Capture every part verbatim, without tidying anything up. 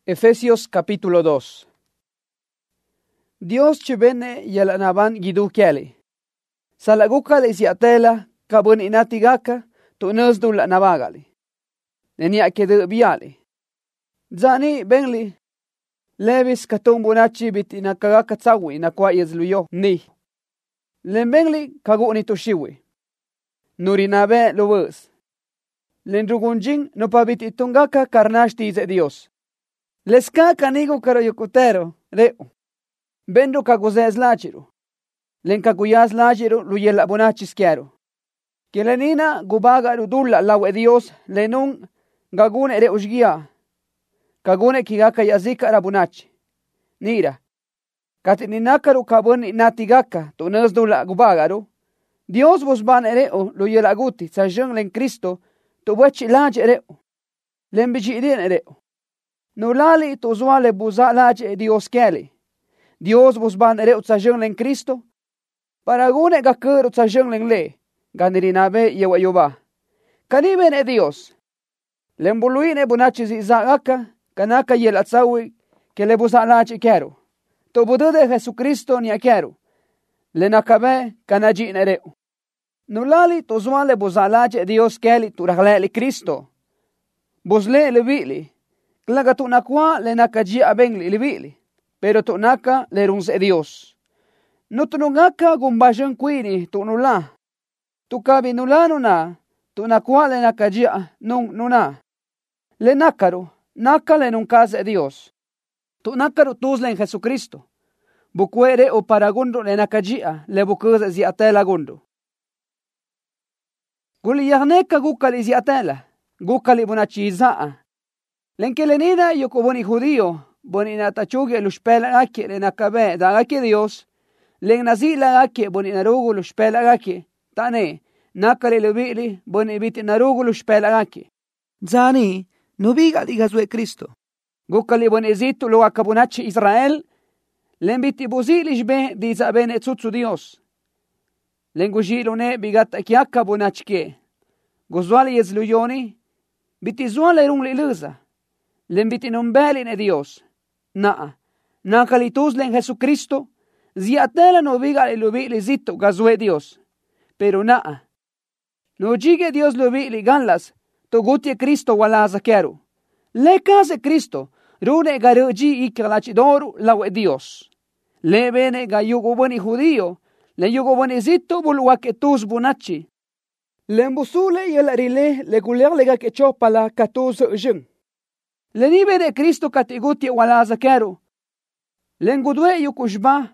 Efesios capítulo dos. Dios chibene yalanaban gidu kiali. Salaguka le siatela kabun inatigaka tu nusdu la nabagali. Nenia kedu biali. Zani benli levis katumbunachi biti nakagaka tsawi na kwa yezluyo ni. Lembengli kaguni toshiwi. Nurinabe luwes. Lendrugunjing no pabiti tungaka karnashti ze Dios. Leska kanigo karoyokutero reo. Bendo kaguzez lachiru. Len kaguyaz lachiru luyela bonachis kiaro. Kelenina gubaga rudulla lawe Dios lenun gagune re usgia. Kagune kigaka yazika rabunachi. Nira. Katininakaru kabun natigaka tu nesdula gubagaru. Dios vos ban ereo luyela guti sajung len Cristo tu wachi lachi ereo. Len bijidin ereo. Nulali tu zuale buza lache Dios keli. Dios vos ban ereo sajung len Cristo. Para gune gakuru sajung len le. Ganirinabe yewa yoba. Kaniben e Dios. Len buluine bunachi zizagaka. Kanaka yel atsawi que le buza lache kero. Tu budu de Jesucristo ni akero. Len akabe kanaji ereo. Nulali tu zuale buza lache Dios keli tu ragleli Cristo. Bosle le vili. Klaga tu nakwa le nakaji abengli libili. Pero tu naka le runse Dios. No tu nungaka gumbashan kwini tu nula. Tu kabi nulano na. Tu nakwa le nakaji nung nuna. Le nakaru. Naka le nunkaze Dios. Tu nakaru tuzle en Jesucristo. Bukwere o paragundo le nakaji le bukuze zi atela gundo. Guli yahneka gukali zi atela. Gukali bunachi izaa. Lenkelenina yoko boni judío, boni natachuge lushpela ake le nakabe da ake Dios, len nazila ake boni narugu lushpela ake, tane, nakale lubili boni biti narugu lushpela ake. Zani, nubiga digazwe Cristo. Gukali boni zitu lo akabunachi Israel, len biti buzilish be di zabene tsutsu Dios. Len gujilo ne bigata kiaka bunachke. Guzwali yezluyoni, biti zuale rung liluza. Len biti numbeli ne Dios. Naa. Nakalitus len Jesucristo. Ziatela no viga le lubili zito gazwe Dios. Pero naa. No jige Dios lubili ganlas. To gutie Cristo walaza kero. Le case Cristo. Rune garuji ikalachidoru lawe Dios. Le bene gayugo boni judío. Le yugo boni zito buluake tus bunachi. Le mbusule yelarile le guler lega que chopala katuz jung. Le nive de Cristo katiguti walaza kero. Le ngudwe yukushba.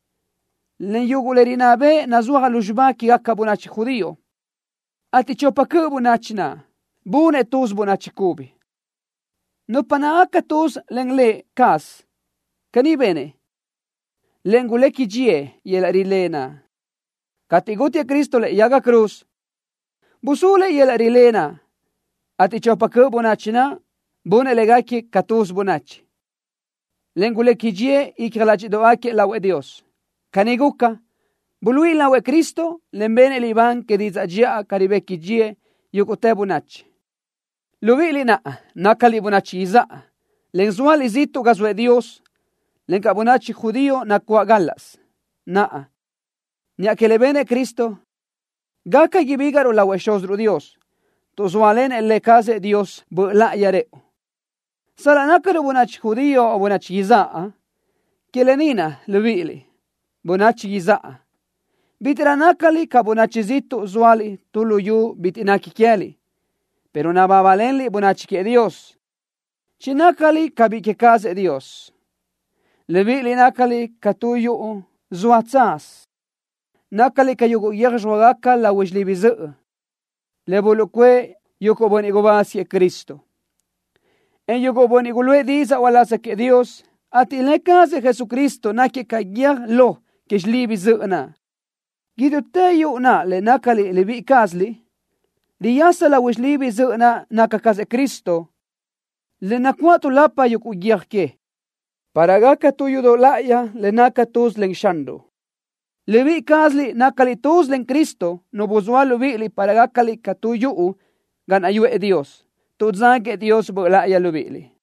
Le yugulerinabe nazuha lushba ki akabunachi judío. Ati chopaku bunachina. Bune tus bunachi kubi. No panaaka tus lengle kas. Kanibene. Lengule kijie yelarilena. Katiguti Cristo le yaga cruz. Busule yelarilena. Ati chopaku bunachina. Bune legaki katus bunachi. Lengule kijie ikralachi doake lawe Dios. Kaniguka. Bului lawe Cristo. Lembene liban que dizajia karibe kijie yukote bunachi. Luvili na. Nakali bunachi iza. Lenzuali zito gazwe Dios. Lenka bunachi judío na kuagalas. Naa. Nya que le bene Cristo. Gaka gibigaro lawe shosru Dios. Tuzualen le case Dios bu la yareo. Sala nakaru bunachi judío o bunachi izaa. Kelenina luvili. Bunachi izaa. Bitira nakali ka bunachi zito zuali tuluyu bitinaki kieli. Pero nababalenli bunachi ke Dios. Chinakali kabike case Dios. Levili nakali katuyu zuatsas. Nakali kayugo yerjwagaka la wejlibizu. Lebulukwe yuko bonigobasi Cristo. En yuko bonigulwe diza walasa que Dios atilekase Jesucristo na que kagya lo que jlibizu na. Gidute yu na le nakali lebi kasli. Diyasa la wejlibizu na nakakase Cristo. Le nakwatu lapa yuko gyerke. Paragaka tuyu do laya le nakatus lenshando. Levi kasli nakali tus len Cristo no buzwa lubili paragakali katuyu gan ayue Dios. Tudzan que Dios bo laya lubili.